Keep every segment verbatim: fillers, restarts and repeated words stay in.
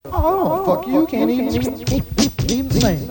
Oh, fuck you, can't even, even sing.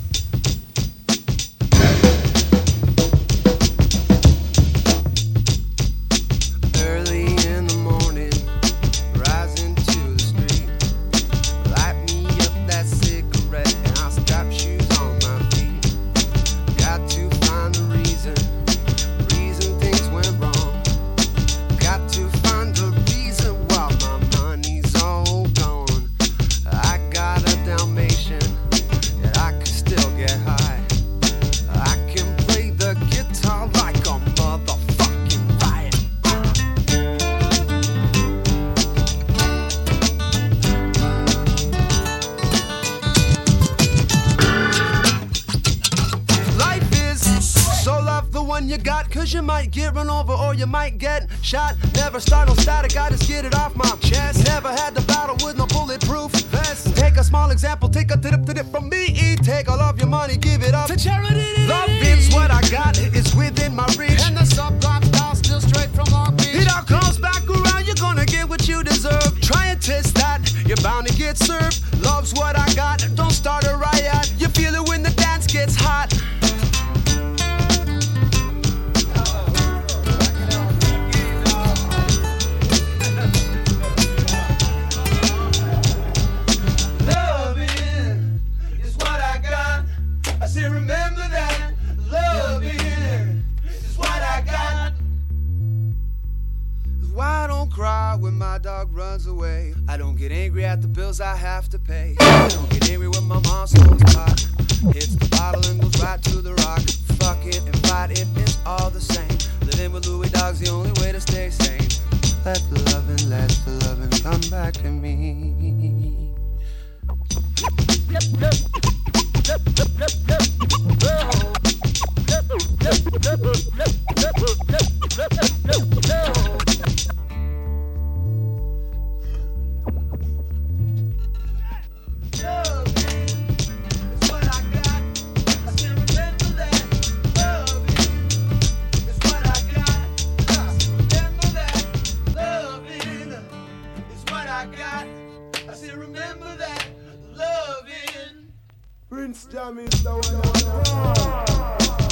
You might get run over or you might get shot. Never start no static, I just get it off my chest. Never had to battle with no bulletproof vest. Take a small example, take a tip tip from me. Take all of your money, give it up to charity. Love is what I got, it's within my reach. And the subplot style still straight from Long Beach. It all comes back around, you're gonna get what you deserve. Try and test that, you're bound to get served. Love's what I got, don't start a riot. You feel it when the dance gets hot. When my dog runs away, I don't get angry at the bills I have to pay. I don't get angry when my mom smokes pot, hits the bottle and goes right to the rock. Fuck it and fight it, it's all the same. Living with Louis Dog's the only way to stay sane. Let the loving, let the loving come back to me. Prince Jam is the one.